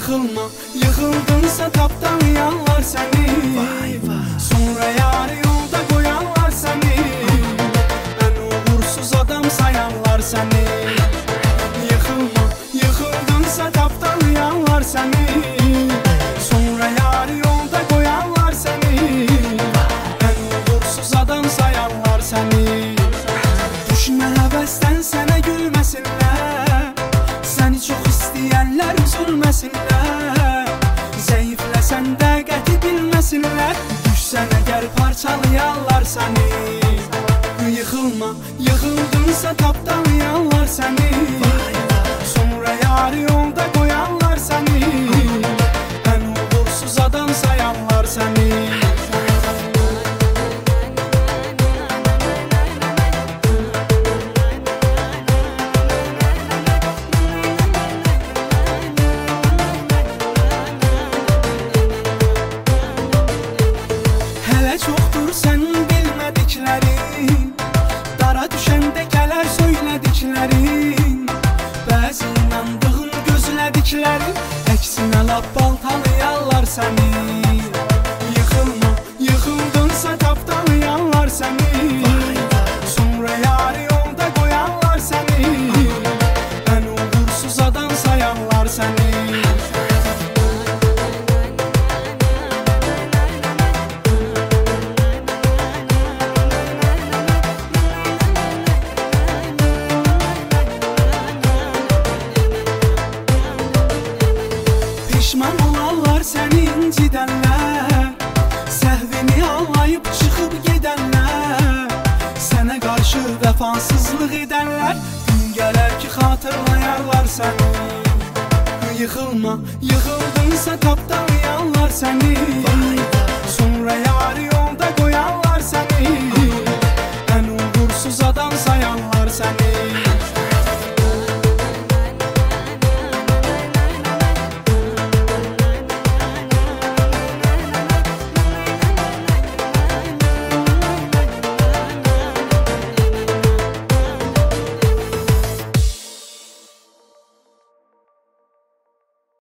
Yıkılma, yıkıldınsa tapdalayanlar seni. Sonra yarı yolda koyanlar seni. En uğursuz adam sayanlar seni. Yıkılma, yıkıldınsa tapdalayanlar seni. Sonra yarı yolda koyanlar seni. En uğursuz adam sayanlar seni. Düşme həvəsdən sənə gülməsinlər. Səni çox istəyənlər üzülməsinlər. Zəifləsən də qəti bilməsinlər. Düşsən əgər parçalayanlar səni. Yıkılma, yıkıldınsa tapdalayanlar səni. Sonra yarı yolda koyanlar səni. En uğursuz adam sayanlar səni. Çoxdur sənin bilmədiklərin. Dara düşəndə gələr söylədiklərin. Bəzi inandığın gözlədiklərin. Əksinə lap baltalayarlar səni. Yıkılma, yıkıldınsa tapdalayanlar səni. Sonra yarı yolda koyanlar səni. En uğursuz adam sayanlar səni. Pişman olarlar səni incidənlər. Səhvini anlayıb çıxıb gedənlər. Sənə qarşı vəfasızlıq edənlər. Gün gələr ki xatırlayarlar səni. Yıkılma, yıkıldınsa tapdalayanlar səni.